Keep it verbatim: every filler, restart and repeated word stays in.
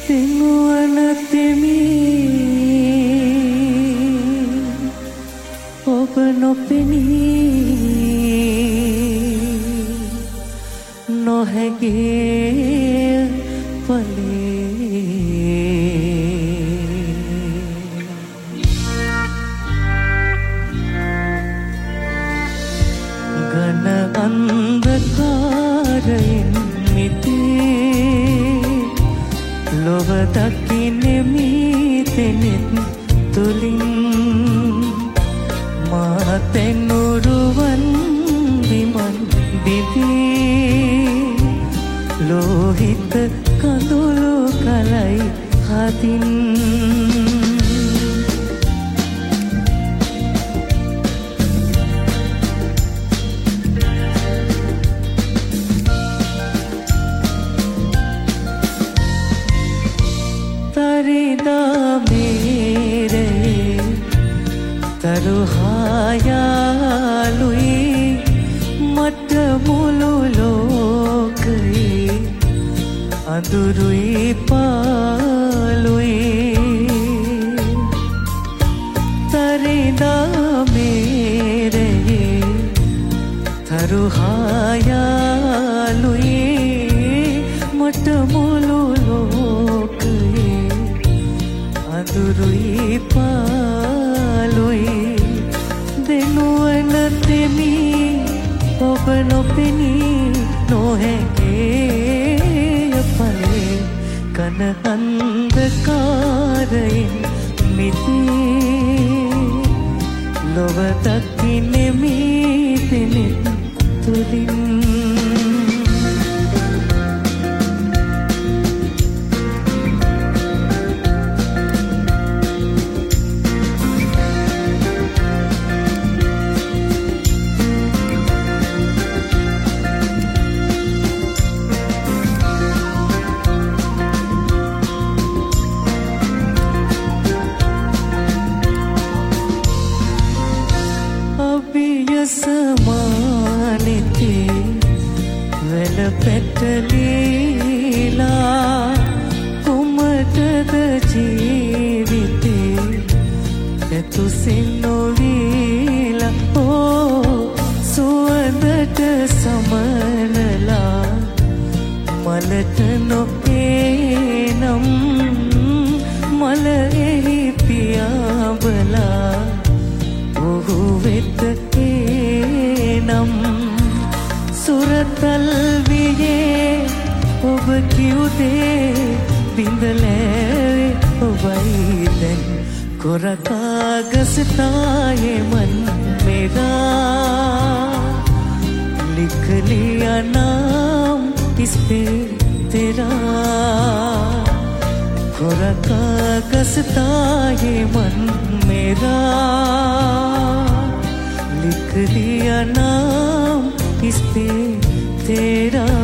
තෙනුවන තෙමි ඔබ නොපෙනී නොහැගේ ඝන අන්ධකාරයෙන් මිදී ලොව දකින්නෙමි තෙනෙත් තුලින් මා තෙනුරුවන් විමන් දිවි ලෝහිත කඳුළු කලයි හදින් තරුහායාලුයි මට මුළු ලෝකයේ අඳුරුයි පාලුයි තරිදා මේරයේ තරුහායාලුයි මට මුළු ලෝකයේ අඳුරුයි පාලුයි දෙනුවන තෙමි ඔබ නොපෙනී නොහැගේ පලේ ඝන අන්ධකාරයෙන් මිදී ලොව දකින්නෙමි තෙනෙත් තුලින් සමානෙති වෙල පැටලීලා කුමටද ජීවිතේ එතුසින් නොවීලා ඕ සුවඳට සමනලා මලට නොපේනම් මල එහි පියාඹලා ඔහු වෙත නම් සුරතල් වියේ ඔබ කිව්දේ බිඳලෑවේ ඔබයි දැන් කොරකාගසතායේ මන් මෙරා लिख लिया नाम इस पे तेरा कोरा कागज़ था ये मन मेरा लिख लिया नाम इस पे तेरा